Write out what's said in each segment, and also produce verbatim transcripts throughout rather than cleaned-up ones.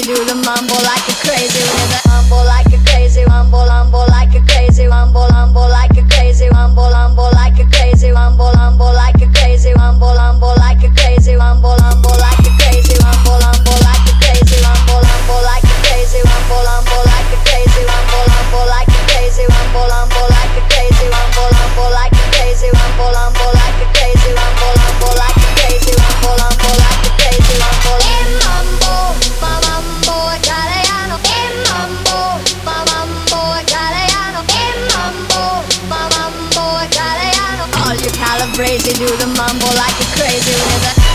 do the mambo like a crazy with a mambo like a crazy mambo mambo like a crazy mambo mambo like a crazy mambo mambo like a crazy mambo mambo like a crazy mambo mambo like a crazy mambo mambo like a crazy mambo mambo like a crazy mambo mambo like a crazy mambo mambo like a crazy mambo mambo like a crazy mambo mambo like a crazy mambo mambo like a crazy mambo mambo like a crazy mambo mambo like a crazy mambo mambo like a crazy mambo mambo ma mambo italiano mambo ma mambo italiano mambo ma mambo italiano. All you Calabrese do the mambo like a crazy with a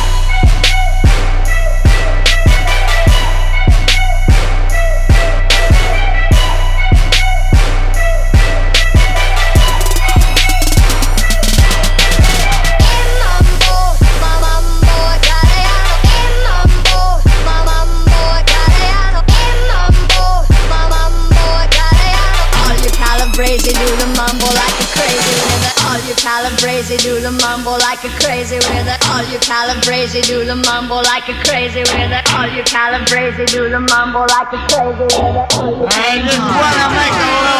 Calabrese do the mambo like a crazy with it. All you Calabrese do the mambo like a crazy with it. All you Calabrese do the mambo like a crazy with it. All you Calabrese do the mambo like a crazy with it. I just wanna make a